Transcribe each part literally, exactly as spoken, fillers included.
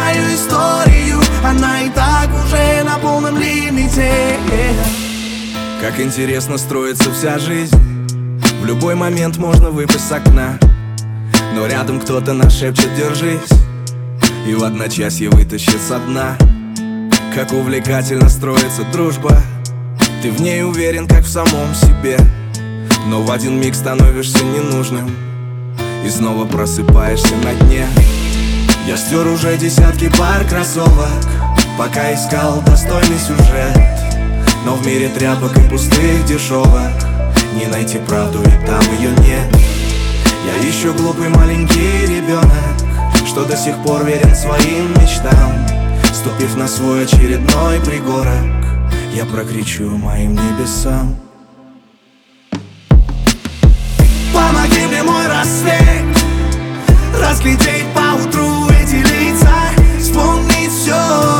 мою историю, она и так уже на полном лимите. Как интересно строится вся жизнь. В любой момент можно выпасть с окна, но рядом кто-то нашепчет «держись» и в одночасье вытащит со дна. Как увлекательно строится дружба. Ты в ней уверен, как в самом себе, но в один миг становишься ненужным и снова просыпаешься на дне. Я стер уже десятки пар кроссовок, пока искал достойный сюжет, но в мире тряпок и пустых дешевок не найти правду, и там ее нет. Я еще глупый маленький ребенок, что до сих пор верен своим мечтам. Ступив на свой очередной пригорок, я прокричу моим небесам: помоги мне, мой рассвет, разглядеть поутру эти лица, вспомнить все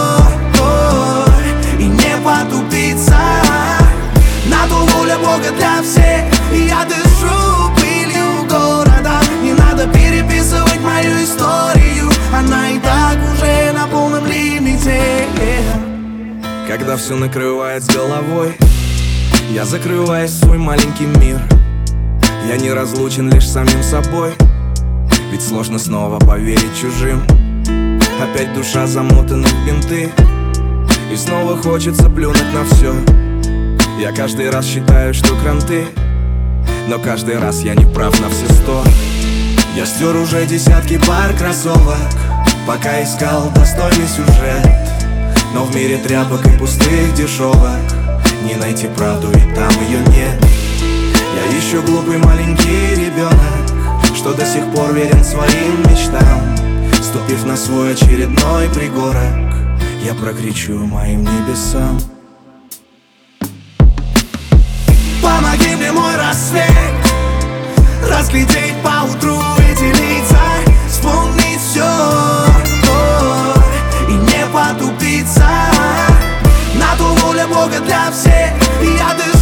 и не потупиться. На то воля Бога для всех, и я дышу пылью города. Не надо переписывать мою историю, она и так уже на полном лимите. Когда все накрывает с головой, я закрываюсь в свой маленький мир. Я не разлучен лишь с самим собой, ведь сложно снова поверить чужим. Опять душа замотана в бинты, и снова хочется плюнуть на все. Я каждый раз считаю, что кранты, но каждый раз я не прав на все сто. Я стер уже десятки пар кроссовок, пока искал достойный сюжет, но в мире тряпок и пустых дешевок не найти правду, и там ее нет. Я еще глупый маленький ребенок, что до сих пор верен своим мечтам. Ступив на свой очередной пригорок, я прокричу моим небесам: помоги мне, мой рассвет, разглядеть поутру эти лица, вспомнить все и не потупиться. На то воля Бога для всех, и я дышу